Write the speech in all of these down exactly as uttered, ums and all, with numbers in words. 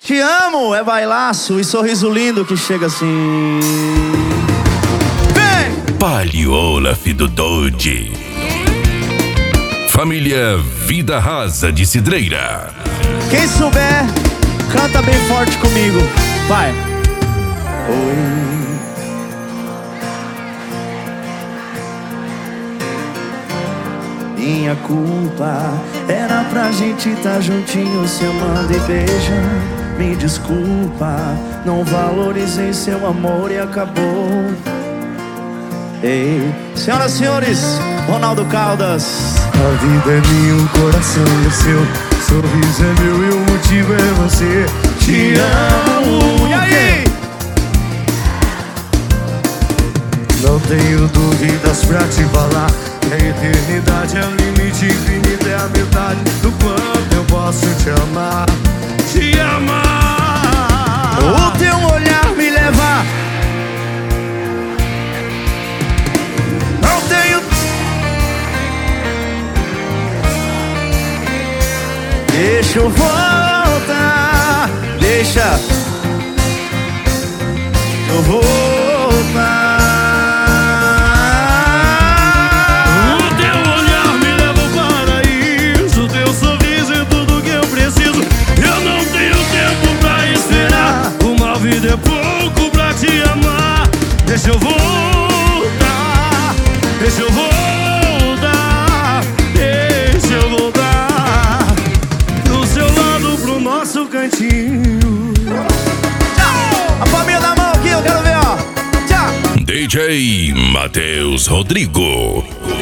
Te amo é bailaço e sorriso lindo que chega assim. Vem! Palio Olaf do Dodge. Família Vida Rasa de Cidreira. Quem souber, canta bem forte comigo. Vai. Oi. Minha culpa era pra gente tá juntinho, se amando e beijando. Me desculpa, não valorizei seu amor e acabou. Ei, senhoras e senhores, Ronaldo Caldas. A vida é minha, o coração é seu, sorriso é meu e o motivo é você. Te amo. E aí? Não tenho dúvidas pra te falar. A eternidade é o limite, infinito é a metade do quanto eu posso te amar. Te amar. O teu olhar me leva. Não tenho. Deixa eu voltar. Deixa eu voltar. É pouco pra te amar. Deixa eu voltar. Deixa eu voltar. Deixa eu voltar pro seu lado, pro nosso cantinho. Tchau! A família da mão aqui, eu quero ver, ó. Tchau! D J Matheus Rodrigo.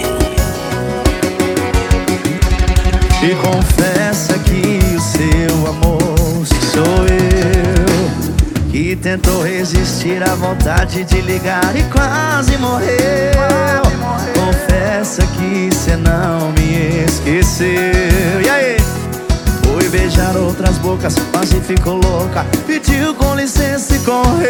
E confessa que o seu amor sou eu, que tentou resistir à vontade de ligar e quase morreu. Confessa que cê não me esqueceu. E aí? Foi beijar outras bocas, quase ficou louca, pediu com licença e correu.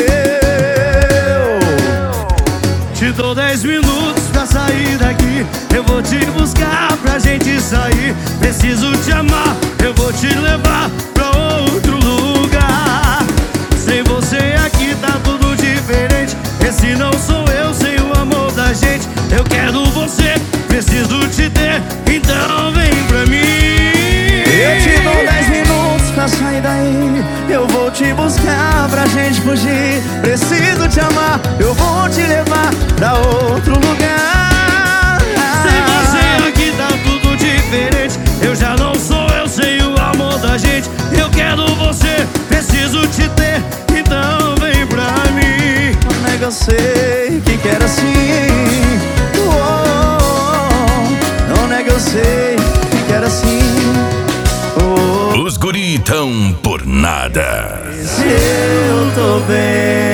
Te dou dez minutos pra sair daqui. Eu vou te buscar pra gente sair. Preciso te amar, eu vou te levar pra outro lugar. Sem você aqui tá tudo diferente. Esse não sou eu sem o amor da gente. Eu quero você, preciso te ter, então vem pra mim. Eu te dou dez minutos pra sair daí. Eu vou te buscar pra gente fugir. Preciso te amar, eu vou te levar pra outro lugar. Sem você aqui tá tudo diferente. Eu já não sou eu sem o amor da gente. Eu quero você, preciso te ter, então vem pra mim. Não nega, eu sei que quer assim. Oh, não nega, eu sei que quer assim. Oh, Os guri tão por nada. se eu tô bem.